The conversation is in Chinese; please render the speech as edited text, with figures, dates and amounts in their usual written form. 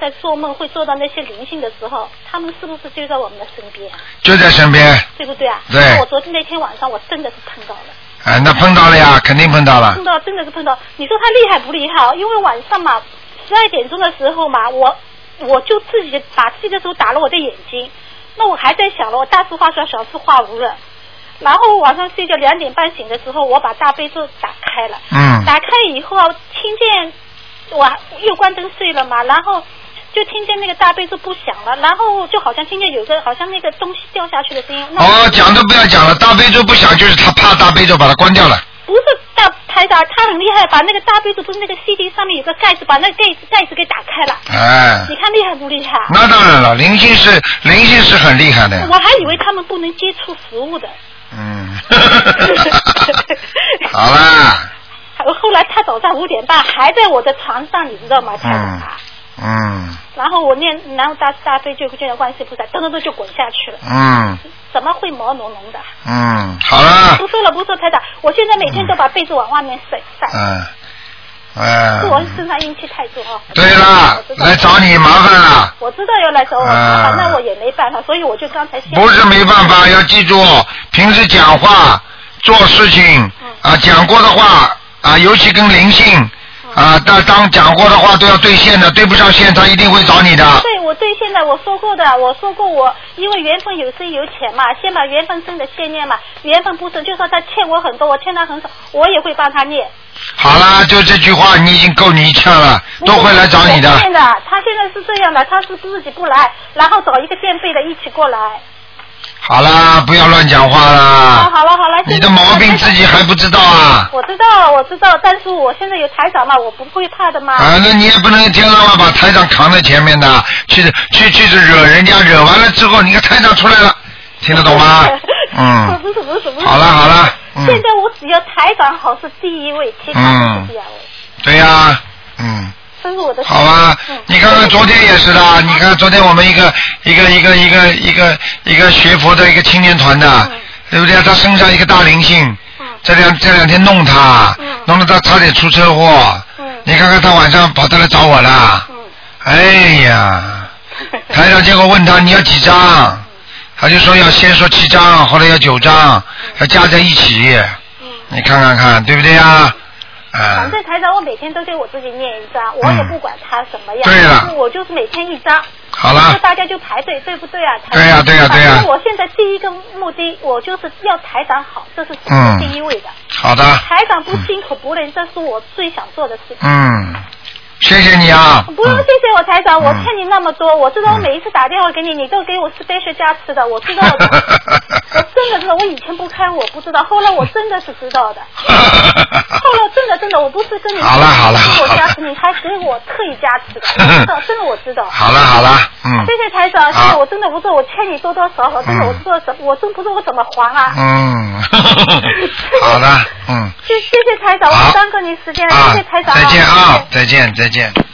在做梦会做到那些灵性的时候，他们是不是就在我们的身边？ 就在身边。 对不对啊？ 对。 我昨天那天晚上我真的是碰到了。 那碰到了呀，肯定碰到了。 碰到真的是碰到，你说他厉害不厉害？因为晚上嘛，12点钟的时候嘛，我就自己把自己的手打了我的眼睛，那我还在想了，我大事化小，小事化无了。然后晚上睡觉2点半醒的时候，我把大悲咒打开了。打开以后听见我又关灯睡了嘛，然后就听见那个大悲咒不响了，然后就好像听见有个好像那个东西掉下去的声音。 讲都不要讲了，大悲咒不响就是他怕大悲咒把它关掉了。 不是台长，他很厉害，把那个大悲咒不是那个 CD 上面有个盖子，把那个盖子给打开了。你看厉害不厉害？那当然了，灵性是很厉害的。 我还以为他们不能接触食物的。 好啦。 后来他早上5点半还在我的床上，你知道吗，台长然后我念，然后大悲就见到观世菩萨，噔就滚下去了。怎么会毛茸茸的？ 好了。 不说了，台长，我现在每天都把被子往外面晒。是我身上阴气太重啊。 对了，来找你麻烦了。 我知道要来找我麻烦，那我也没办法，所以我就刚才不是没办法，要记住，平时讲话、做事情讲过的话尤其跟灵性。当讲过的话都要兑现的，对不上线他一定会找你的。 对，我兑现的，我说过我因为缘分有深有浅嘛，先把缘分深的先念嘛，缘分不深，就说他欠我很多，我欠他很少，我也会帮他念。 好啦，就这句话你已经够你呛了，都会来找你的。 他现在是这样的，他是自己不来，然后找一个垫背的一起过来。 好啦，不要乱讲话啦。 好了， 你的毛病自己还不知道啊？ 我知道，但是我现在有台长嘛，我不会怕的嘛。 那你也不能一天到晚把台长扛在前面的，去惹人家，惹完了之后，你看台长出来了，听得懂吗？ 不是。 好了。 现在我只要台长好是第一位，其他是第二位。 对呀，好吧，你看看昨天也是的，你看昨天我们一个学佛的一个青年团的，对不对？他身上一个大灵性，这两天弄得他差点出车祸，你看看他晚上跑来找我了，哎呀，台长结果问他你要几张，他就说要先说7张，后来要9张，要加在一起，你看看对不对呀？ 反正台长，我每天都给我自己念1张，我也不管他什么样， 对了， 我就是每天1张。 好了， 大家就排队，对不对啊？ 对呀。 反正我现在第一个目的，我就是要台长好，这是第一位的。 好的。 台长不辛苦不累，这是我最想做的事情。 谢谢你啊！ 不用谢谢我台长，我欠你那么多，我知道我每一次打电话给你，你都给我special加持的，我知道的。我真的知道，我以前不开我不知道，后来我真的是知道的。后来真的，我不是跟你好了， 给我加持，你还给我特意加持的，我知道，真的我知道。 好了， 谢谢台长，谢谢，我真的不知道我欠你多少，真的我知道我真不知道我怎么还啊。 好的， 谢谢台长，我耽搁你时间了，谢谢台长。 再见啊，再见。